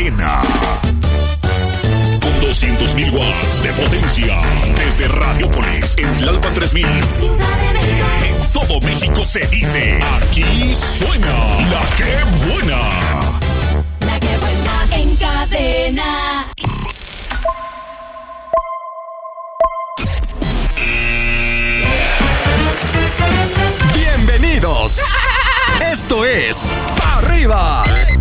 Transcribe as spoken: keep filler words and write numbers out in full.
cadena. Con doscientos mil watts de potencia. Desde Radiopolis, en Tlalpan tres mil. En todo México se dice, aquí suena La Que Buena. La Que Buena en cadena. Bienvenidos. Esto es Pa' Arriba